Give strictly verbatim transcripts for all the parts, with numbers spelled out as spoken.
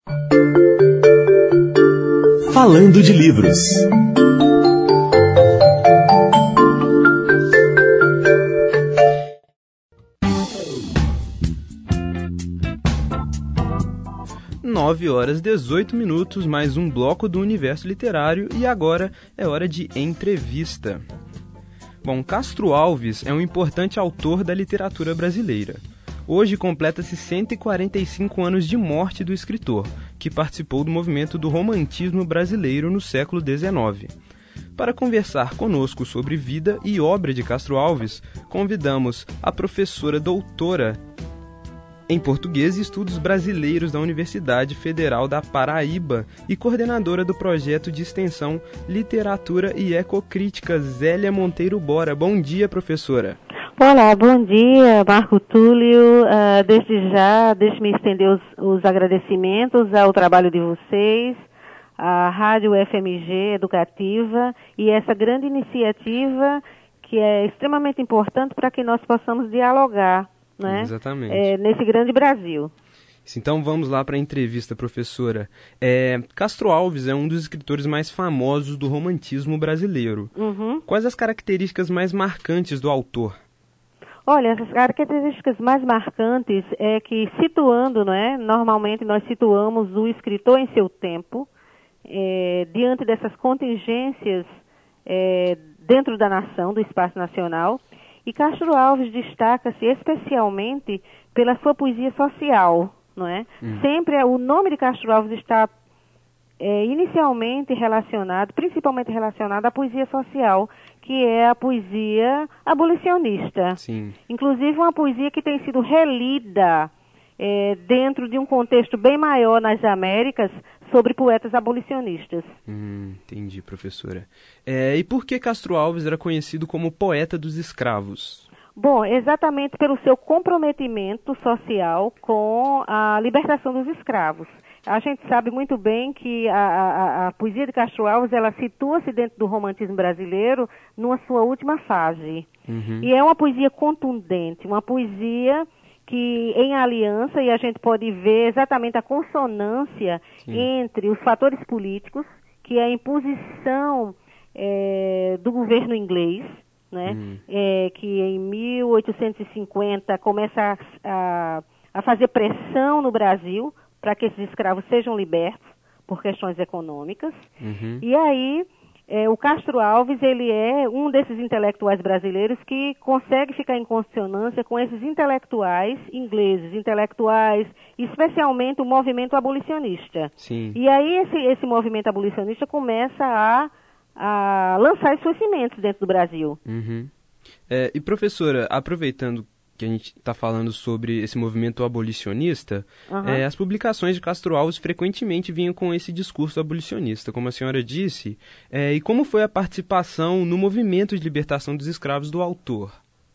Falando de livros. nove horas e dezoito minutos, mais um bloco do Universo Literário, e agora é hora de entrevista. Bom, Castro Alves é um importante autor da literatura brasileira. Hoje completa-se cento e quarenta e cinco anos de morte do escritor, que participou do movimento do romantismo brasileiro no século dezenove. Para conversar conosco sobre vida e obra de Castro Alves, convidamos a professora doutora em Português e Estudos Brasileiros da Universidade Federal da Paraíba e coordenadora do projeto de extensão Literatura e Ecocrítica, Zélia Monteiro Bora. Bom dia, professora. Olá, bom dia, Marco Túlio. Uh, desde já, deixe-me estender os, os agradecimentos ao trabalho de vocês, à Rádio F M G Educativa e essa grande iniciativa que é extremamente importante para que nós possamos dialogar, né? Exatamente. É, nesse grande Brasil. Então vamos lá para a entrevista, professora. É, Castro Alves é um dos escritores mais famosos do romantismo brasileiro. Uhum. Quais as características mais marcantes do autor? Olha, as características mais marcantes é que, situando, não é? Normalmente nós situamos o escritor em seu tempo, é, diante dessas contingências é, dentro da nação, do espaço nacional. E Castro Alves destaca-se especialmente pela sua poesia social, não é? Hum. Sempre o nome de Castro Alves está é, inicialmente relacionado, principalmente relacionado à poesia social, que é a poesia abolicionista. Sim. Inclusive uma poesia que tem sido relida é, dentro de um contexto bem maior nas Américas, sobre poetas abolicionistas. Hum, entendi, professora. É, e por que Castro Alves era conhecido como poeta dos escravos? Bom, exatamente pelo seu comprometimento social com a libertação dos escravos. A gente sabe muito bem que a, a, a poesia de Castro Alves, ela situa-se dentro do romantismo brasileiro numa sua última fase. Uhum. E é uma poesia contundente, uma poesia que em aliança, e a gente pode ver exatamente a consonância Sim. entre os fatores políticos, que é a imposição é, do governo inglês, né, hum. é, que em mil oitocentos e cinquenta começa a, a, a fazer pressão no Brasil para que esses escravos sejam libertos por questões econômicas. Uhum. E aí, É, o Castro Alves, ele é um desses intelectuais brasileiros que consegue ficar em consonância com esses intelectuais ingleses, intelectuais, especialmente o movimento abolicionista. Sim. E aí esse, esse movimento abolicionista começa a, a lançar as suas sementes dentro do Brasil. Uhum. É, e professora, aproveitando que a gente está falando sobre esse movimento abolicionista, uhum. é, as publicações de Castro Alves frequentemente vinham com esse discurso abolicionista, como a senhora disse, é, e como foi a participação no movimento de libertação dos escravos do autor?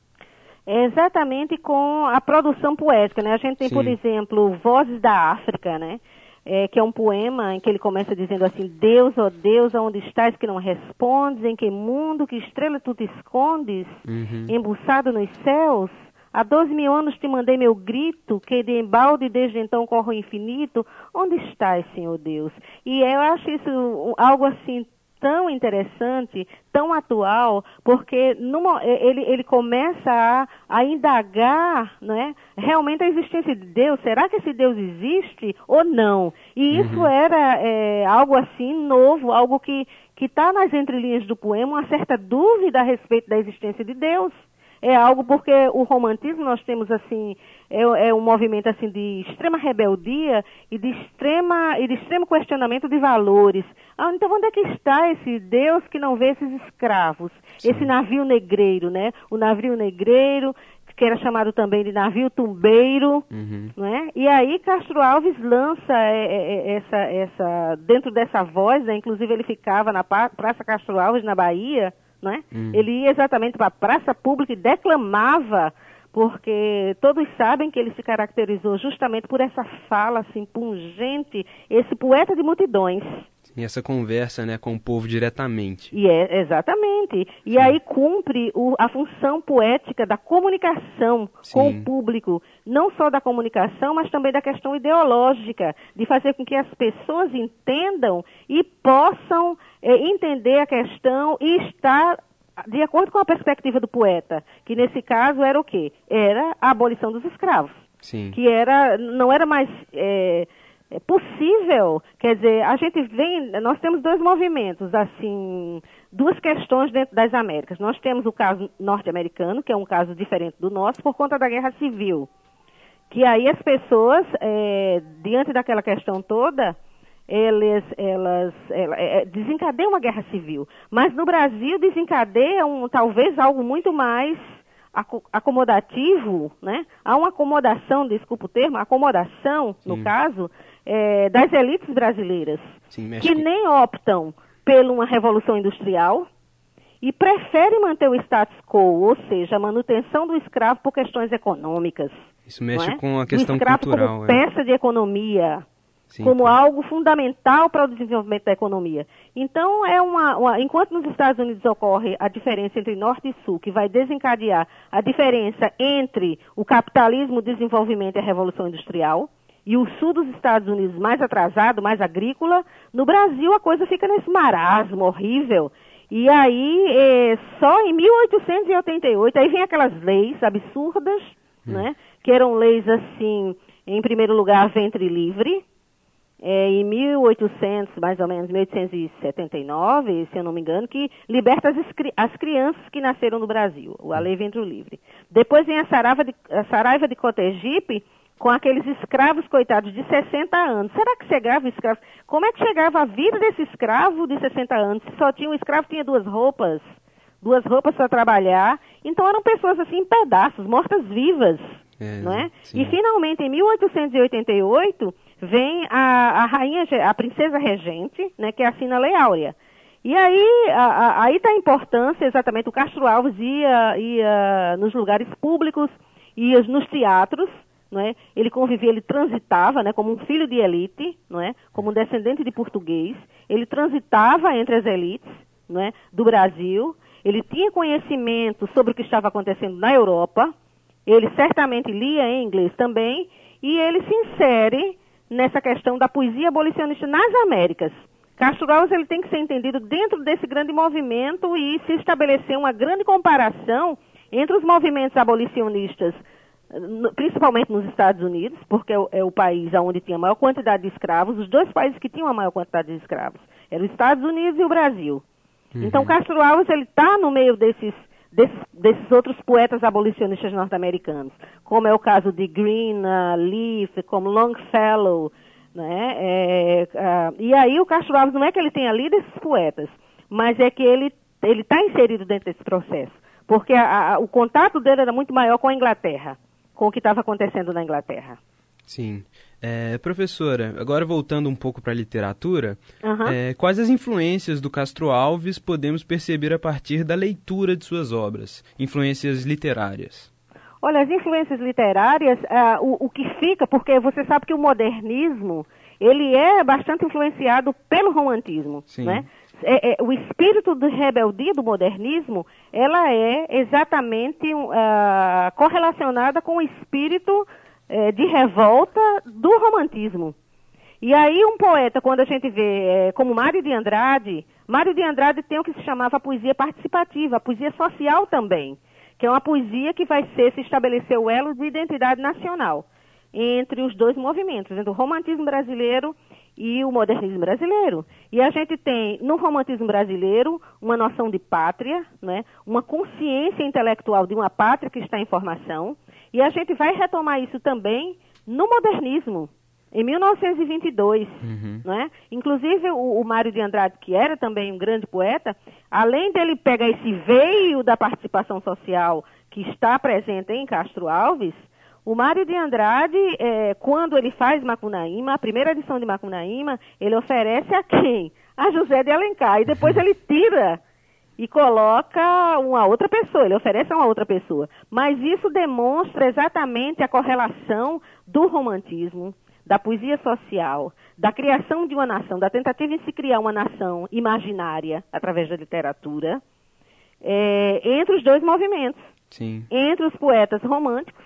É exatamente com a produção poética, né? A gente tem, Sim. por exemplo, Vozes da África, né? É, que é um poema em que ele começa dizendo assim: Deus, ó Deus, aonde estás que não respondes, em que mundo, que estrela tu te escondes, uhum. embuçado nos céus? Há doze mil anos te mandei meu grito, que de embalde desde então corre o infinito. Onde estás, Senhor Deus? E eu acho isso algo assim tão interessante, tão atual, porque no, ele, ele começa a, a indagar, né, realmente a existência de Deus. Será que esse Deus existe ou não? E isso uhum. era é, algo assim novo, algo que que está nas entrelinhas do poema, uma certa dúvida a respeito da existência de Deus. É algo porque o romantismo nós temos assim, é, é um movimento assim de extrema rebeldia e de extrema e de extremo questionamento de valores. Ah, então onde é que está esse Deus que não vê esses escravos? Sim. Esse navio negreiro, né? O navio negreiro, que era chamado também de navio tumbeiro, uhum. né? E aí Castro Alves lança é, é, essa, essa, dentro dessa voz, né? Inclusive ele ficava na Praça Castro Alves, na Bahia, né? Hum. Ele ia exatamente para a praça pública e declamava, porque todos sabem que ele se caracterizou justamente por essa fala assim, pungente, esse poeta de multidões. Sim, essa conversa, né, com o povo diretamente. E é, exatamente. E Sim. aí cumpre o, a função poética da comunicação Sim. com o público, não só da comunicação, mas também da questão ideológica, de fazer com que as pessoas entendam e possam é, entender a questão e estar de acordo com a perspectiva do poeta, que nesse caso era o quê? Era a abolição dos escravos. Sim. Que era, não era mais... É, É possível, quer dizer, a gente vem, nós temos dois movimentos, assim, duas questões dentro das Américas. Nós temos o caso norte-americano, que é um caso diferente do nosso, por conta da Guerra Civil. Que aí as pessoas, é, diante daquela questão toda, elas, elas, elas é, desencadeiam uma guerra civil. Mas no Brasil desencadeia um, talvez algo muito mais acomodativo, né? Há uma acomodação, desculpa o termo, acomodação, no Sim. caso, é, das elites brasileiras, Sim, que nem optam por uma revolução industrial e preferem manter o status quo, ou seja, a manutenção do escravo por questões econômicas. Isso mexe é? com a questão do escravo cultural. como é. peça de economia. Sim, como tá. algo fundamental para o desenvolvimento da economia. Então, é uma, uma, enquanto nos Estados Unidos ocorre a diferença entre Norte e Sul, que vai desencadear a diferença entre o capitalismo, o desenvolvimento e a Revolução Industrial, e o Sul dos Estados Unidos mais atrasado, mais agrícola, no Brasil a coisa fica nesse marasmo horrível. E aí, é, só em mil oitocentos e oitenta e oito, aí vem aquelas leis absurdas, hum. né, que eram leis assim, em primeiro lugar, ventre livre. É, em mil e oitocentos, mais ou menos, mil oitocentos e setenta e nove, se eu não me engano, que liberta as, as crianças que nasceram no Brasil, a Lei Ventre Livre. Depois vem a Saraiva de, a Saraiva de Cotegipe, com aqueles escravos, coitados, de sessenta anos. Será que chegava escravo? Como é que chegava a vida desse escravo de sessenta anos? Se só tinha um escravo, tinha duas roupas, duas roupas para trabalhar. Então eram pessoas assim em pedaços, mortas-vivas, é, não é? Sim. E finalmente, em mil oitocentos e oitenta e oito... vem a, a rainha, a princesa regente, né, que assina a Lei Áurea. E aí a, a, aí está a importância, exatamente, o Castro Alves ia, ia nos lugares públicos, ia nos teatros, não é? Ele convivia, ele transitava, né, como um filho de elite, não é? Como um descendente de português, ele transitava entre as elites, não é? Do Brasil, ele tinha conhecimento sobre o que estava acontecendo na Europa, ele certamente lia em inglês também, e ele se insere nessa questão da poesia abolicionista nas Américas. Castro Alves ele tem que ser entendido dentro desse grande movimento e se estabelecer uma grande comparação entre os movimentos abolicionistas, principalmente nos Estados Unidos, porque é o país onde tinha a maior quantidade de escravos, os dois países que tinham a maior quantidade de escravos, eram os Estados Unidos e o Brasil. Uhum. Então Castro Alves ele está no meio desses Desses, desses outros poetas abolicionistas norte-americanos, como é o caso de Green, uh, Leaf, como Longfellow, né? É, uh, e aí o Castro Alves não é que ele tenha lido esses poetas, mas é que ele ele está inserido dentro desse processo, porque a, a, o contato dele era muito maior com a Inglaterra, com o que estava acontecendo na Inglaterra. Sim. É, professora, agora voltando um pouco para a literatura, uhum. é, quais as influências do Castro Alves podemos perceber a partir da leitura de suas obras? Influências literárias. Olha, as influências literárias, uh, o, o que fica, porque você sabe que o modernismo, ele é bastante influenciado pelo romantismo, Sim. né? É, é, o espírito de rebeldia do modernismo, ela é exatamente uh, correlacionada com o espírito de revolta do romantismo. E aí um poeta, quando a gente vê, é, como Mário de Andrade, Mário de Andrade tem o que se chamava a poesia participativa, a poesia social também, que é uma poesia que vai ser, se estabelecer o elo de identidade nacional entre os dois movimentos, entre o romantismo brasileiro e o modernismo brasileiro. E a gente tem, no romantismo brasileiro, uma noção de pátria, né? Uma consciência intelectual de uma pátria que está em formação, e a gente vai retomar isso também no modernismo, em mil novecentos e vinte e dois. Uhum. Né? Inclusive, o, o Mário de Andrade, que era também um grande poeta, além dele pegar esse veio da participação social que está presente em Castro Alves, o Mário de Andrade, é, quando ele faz Macunaíma, a primeira edição de Macunaíma, ele oferece a quem? A José de Alencar, e depois ele tira e coloca uma outra pessoa, ele oferece a uma outra pessoa. Mas isso demonstra exatamente a correlação do romantismo, da poesia social, da criação de uma nação, da tentativa de se criar uma nação imaginária através da literatura, é, entre os dois movimentos. Sim. Entre os poetas românticos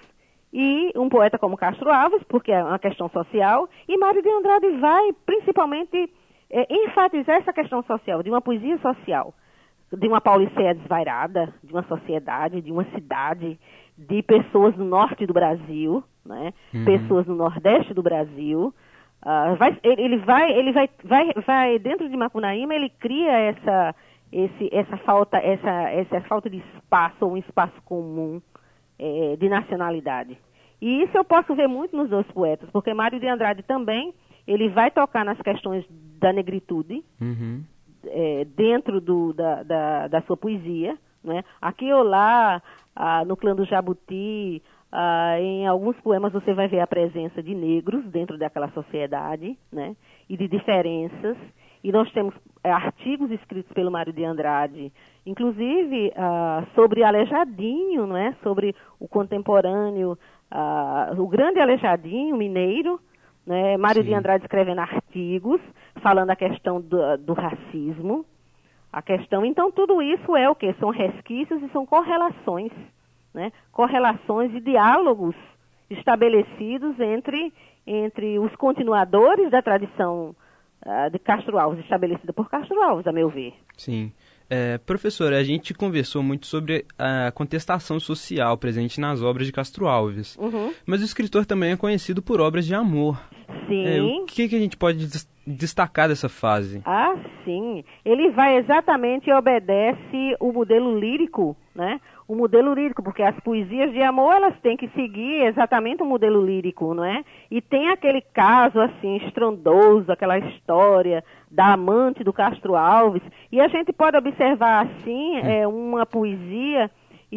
e um poeta como Castro Alves, porque é uma questão social, e Mário de Andrade vai principalmente é, enfatizar essa questão social, de uma poesia social, de uma pauliceia desvairada, de uma sociedade, de uma cidade, de pessoas no norte do Brasil, né? Uhum. Pessoas no nordeste do Brasil. Uh, vai, ele vai, ele vai, vai, vai dentro de Macunaíma, ele cria essa, esse, essa falta, essa, essa falta de espaço, ou um espaço comum é, de nacionalidade. E isso eu posso ver muito nos dois poetas, porque Mário de Andrade também, ele vai tocar nas questões da negritude, uhum. é, dentro do, da, da, da sua poesia, né? Aqui ou lá, ah, no Clã do Jabuti, ah, em alguns poemas você vai ver a presença de negros dentro daquela sociedade, né? E de diferenças. E nós temos é, artigos escritos pelo Mário de Andrade, inclusive ah, sobre Aleijadinho, né? Sobre o contemporâneo, ah, o grande Aleijadinho mineiro, né? Mário Sim. de Andrade escrevendo artigos, falando a questão do, do racismo. A questão, então, tudo isso é o quê? São resquícios e são correlações, né? Correlações e diálogos estabelecidos entre, entre os continuadores da tradição uh, de Castro Alves, estabelecida por Castro Alves, a meu ver. Sim. É, professora, a gente conversou muito sobre a contestação social presente nas obras de Castro Alves, uhum. mas o escritor também é conhecido por obras de amor. Sim. É, o que, que a gente pode des- destacar dessa fase? Ah, sim. Ele vai exatamente e obedece o modelo lírico, né? O modelo lírico, porque as poesias de amor, elas têm que seguir exatamente o modelo lírico, não é? E tem aquele caso, assim, estrondoso, aquela história da amante do Castro Alves, e a gente pode observar, assim, é, uma poesia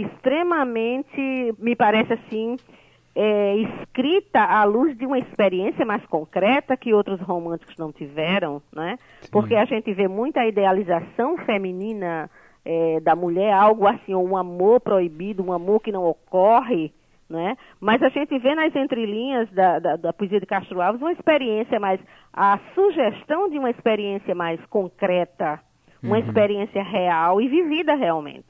extremamente, me parece assim, é, escrita à luz de uma experiência mais concreta que outros românticos não tiveram, né? Porque a gente vê muita idealização feminina é, da mulher, algo assim, um amor proibido, um amor que não ocorre, né? Mas a gente vê nas entrelinhas da, da, da poesia de Castro Alves uma experiência mais, a sugestão de uma experiência mais concreta, uma uhum. experiência real e vivida realmente.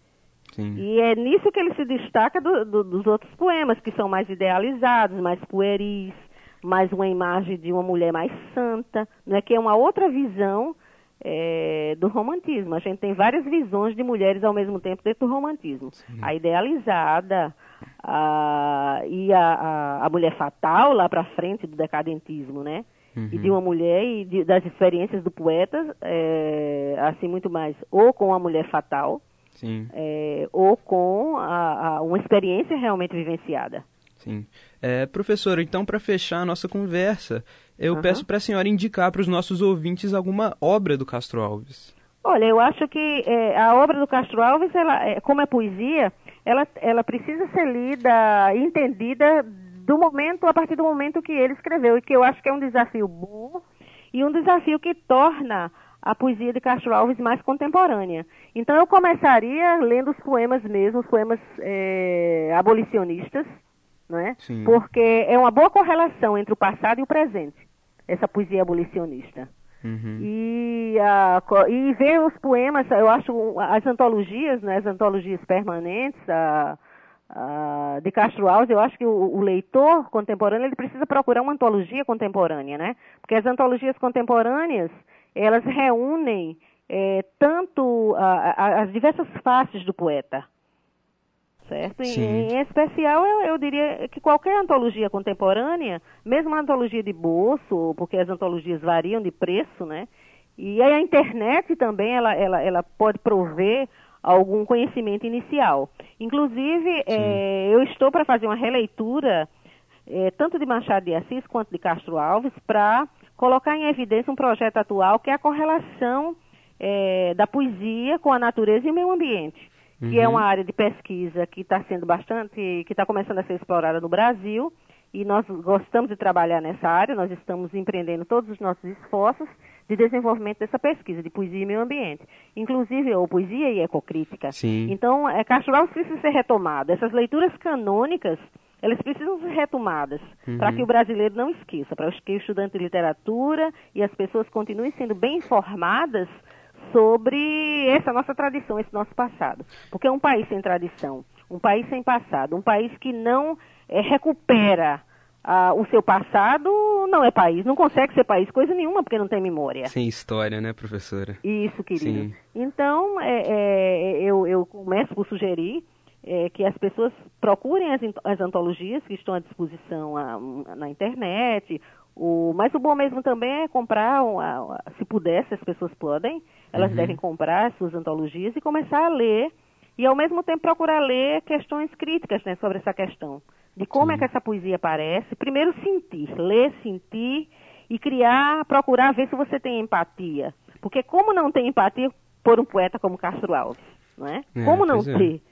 Sim. E é nisso que ele se destaca do, do, dos outros poemas, que são mais idealizados, mais pueris, mais uma imagem de uma mulher mais santa, né? Que é uma outra visão é, do romantismo. A gente tem várias visões de mulheres ao mesmo tempo dentro do romantismo. Sim. A idealizada, a, e a, a, a mulher fatal lá para frente do decadentismo, né? Uhum. E de uma mulher e de, das experiências do poeta, é, assim muito mais, ou com a mulher fatal, Sim. É, ou com a, a, uma experiência realmente vivenciada. Sim. É, professora, então, para fechar a nossa conversa, eu uhum. peço para a senhora indicar para os nossos ouvintes alguma obra do Castro Alves. Olha, eu acho que é, a obra do Castro Alves, ela, é, como é poesia, ela, ela precisa ser lida e entendida do momento, a partir do momento que ele escreveu, e que eu acho que é um desafio bom e um desafio que torna a poesia de Castro Alves mais contemporânea. Então eu começaria lendo os poemas mesmo, os poemas é, abolicionistas, não é? Sim. Porque é uma boa correlação entre o passado e o presente, essa poesia abolicionista. Uhum. E, a, e ver os poemas, eu acho, as antologias, né, as antologias permanentes a, a, de Castro Alves, eu acho que o, o leitor contemporâneo, ele precisa procurar uma antologia contemporânea, né? Porque as antologias contemporâneas, elas reúnem é, tanto a, a, as diversas faces do poeta, certo? Em, em especial, eu, eu diria que qualquer antologia contemporânea, mesmo a antologia de bolso, porque as antologias variam de preço, né? E aí a internet também, ela, ela, ela pode prover algum conhecimento inicial. Inclusive, é, eu estou para fazer uma releitura, é, tanto de Machado de Assis quanto de Castro Alves, para colocar em evidência um projeto atual que é a correlação é, da poesia com a natureza e o meio ambiente, uhum. que é uma área de pesquisa que está sendo bastante, que está começando a ser explorada no Brasil, e nós gostamos de trabalhar nessa área, nós estamos empreendendo todos os nossos esforços de desenvolvimento dessa pesquisa, de poesia e meio ambiente, inclusive ou poesia e ecocrítica. Sim. Então, é, Castro Alves precisa ser retomado. Essas leituras canônicas, elas precisam ser retomadas, uhum. para que o brasileiro não esqueça, para que o estudante de literatura e as pessoas continuem sendo bem informadas sobre essa nossa tradição, esse nosso passado. Porque um país sem tradição, um país sem passado, um país que não é, recupera ah, o seu passado, não é país, não consegue ser país, coisa nenhuma, porque não tem memória. Sem história, né, professora? Isso, querido. Sim. Então, é, é, eu, eu começo por sugerir é, que as pessoas procurem as, as antologias que estão à disposição a, na internet. O, mas o bom mesmo também é comprar, uma, se puder, se as pessoas podem, elas uhum. devem comprar as suas antologias e começar a ler, e ao mesmo tempo procurar ler questões críticas, né, sobre essa questão, de como Sim. é que essa poesia aparece. Primeiro sentir, ler, sentir e criar, procurar ver se você tem empatia. Porque como não tem empatia por um poeta como Castro Alves? Não é? É, como não é. ter?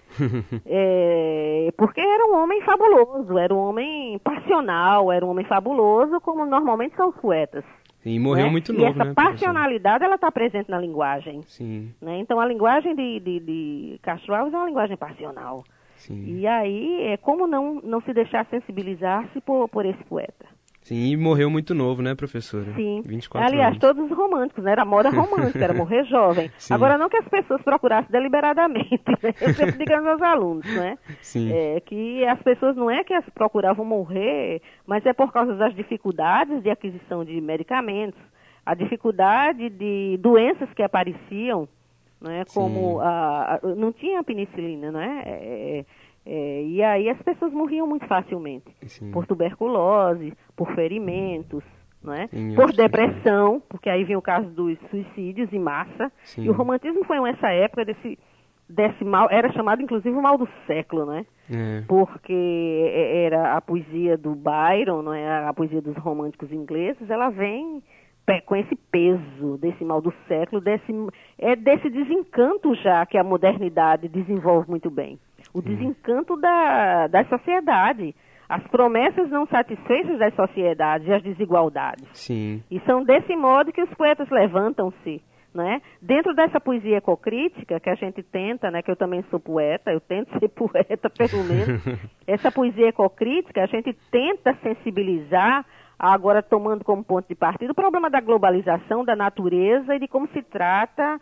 É, porque era um homem fabuloso, era um homem passional, era um homem fabuloso, como normalmente são os poetas. E morreu né? muito e novo, essa né, passionalidade, ela está presente na linguagem. Sim. Né? Então, a linguagem de, de, de Castro Alves é uma linguagem passional. Sim. E aí, é como não, não se deixar sensibilizar-se por, por esse poeta. Sim, e morreu muito novo, né, professora? Sim. vinte e quatro Aliás, anos. todos os românticos, né? Era moda romântica, era morrer jovem. Sim. Agora, não que as pessoas procurassem deliberadamente, né? Eu sempre digo aos meus alunos, né? Sim. É, que as pessoas não é que as procuravam morrer, mas é por causa das dificuldades de aquisição de medicamentos, a dificuldade de doenças que apareciam, né? Como a, a, não tinha penicilina, né? É, É, e aí as pessoas morriam muito facilmente. Sim. Por tuberculose, por ferimentos, não é? Sim, por depressão, sim. porque aí vinha o caso dos suicídios em massa. Sim. E o romantismo foi nessa época desse, desse mal, era chamado inclusive o mal do século, né? É. Porque era a poesia do Byron, não é? A poesia dos românticos ingleses, ela vem com esse peso desse mal do século, desse, é desse desencanto já que a modernidade desenvolve muito bem. O desencanto da, da sociedade, as promessas não satisfeitas das sociedades e as desigualdades. Sim. E são desse modo que os poetas levantam-se, né? Dentro dessa poesia ecocrítica que a gente tenta, né? Que eu também sou poeta, eu tento ser poeta pelo menos. Essa poesia ecocrítica, a gente tenta sensibilizar, agora tomando como ponto de partida o problema da globalização da natureza e de como se trata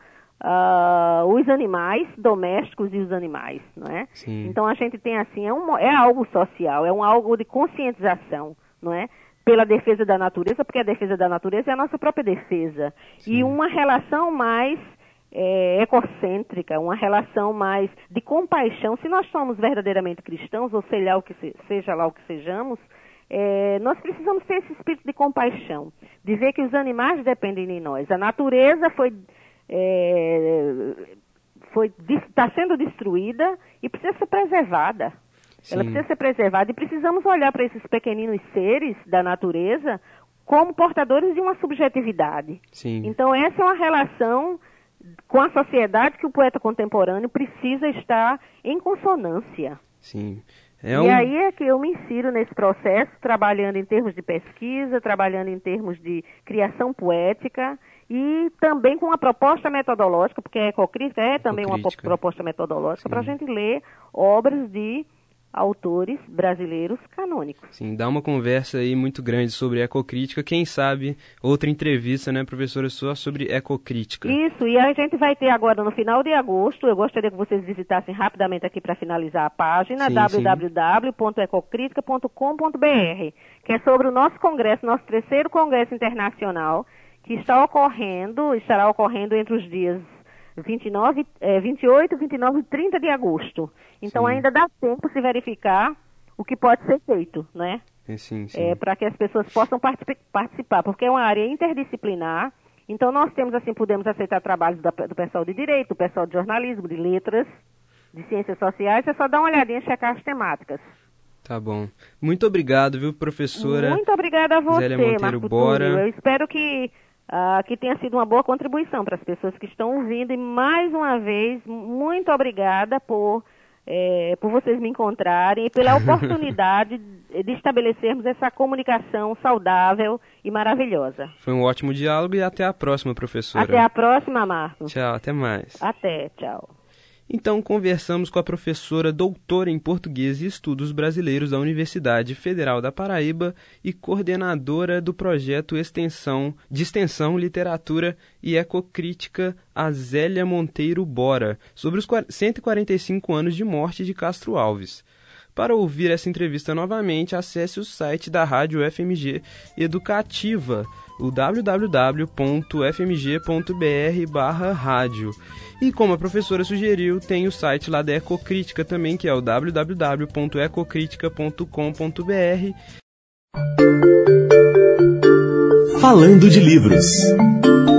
Uh, os animais domésticos e os animais, não é? Sim. Então a gente tem assim, é, um, é algo social, é um algo de conscientização, não é? Pela defesa da natureza, porque a defesa da natureza é a nossa própria defesa. Sim. E uma relação mais é, ecocêntrica, uma relação mais de compaixão. Se nós somos verdadeiramente cristãos, ou seja lá o que, se, seja lá o que sejamos, é, nós precisamos ter esse espírito de compaixão, de ver que os animais dependem de nós. A natureza foi... É, foi, está sendo destruída e precisa ser preservada. Sim. Ela precisa ser preservada e precisamos olhar para esses pequeninos seres da natureza como portadores de uma subjetividade. Sim. Então essa é uma relação com a sociedade que o poeta contemporâneo precisa estar em consonância. Sim. É um... E aí é que eu me insiro nesse processo, trabalhando em termos de pesquisa, trabalhando em termos de criação poética, e também com uma proposta metodológica, porque a ecocrítica é também ecocrítica. Uma proposta metodológica para a gente ler obras de autores brasileiros canônicos. Sim, dá uma conversa aí muito grande sobre ecocrítica, quem sabe outra entrevista, né, professora, só sobre ecocrítica. Isso, e a gente vai ter agora no final de agosto, eu gostaria que vocês visitassem rapidamente aqui para finalizar a página, sim, w w w ponto ecocrítica ponto com ponto b r, que é sobre o nosso congresso, nosso terceiro congresso internacional, que está ocorrendo, estará ocorrendo entre os dias vinte e nove, é, vinte e oito, vinte e nove e trinta de agosto. Então sim. Ainda dá tempo se verificar o que pode ser feito, né? Sim, sim. É, para que as pessoas possam particip- participar, porque é uma área interdisciplinar. Então nós temos assim, podemos aceitar trabalhos da, do pessoal de direito, do pessoal de jornalismo, de letras, de ciências sociais, é só dar uma olhadinha e checar as temáticas. Tá bom. Muito obrigado, viu, professora? Muito obrigada a você, Zélia Monteiro Marco Bora. Túlio. Eu espero que Uh, que tenha sido uma boa contribuição para as pessoas que estão ouvindo. E, mais uma vez, muito obrigada por, eh, por vocês me encontrarem e pela oportunidade de estabelecermos essa comunicação saudável e maravilhosa. Foi um ótimo diálogo e até a próxima, professora. Até a próxima, Marcos. Tchau, até mais. Até, tchau. Então conversamos com a professora doutora em Português e Estudos Brasileiros da Universidade Federal da Paraíba e coordenadora do projeto extensão, de Extensão, Literatura e Ecocrítica, Azélia Monteiro Bora, sobre os cento e quarenta e cinco anos de morte de Castro Alves. Para ouvir essa entrevista novamente, acesse o site da Rádio F M G Educativa, o w w w ponto f m g ponto b r barra rádio. E como a professora sugeriu, tem o site lá da Ecocrítica também, que é o w w w ponto ecocrítica ponto com ponto b r. Falando de livros.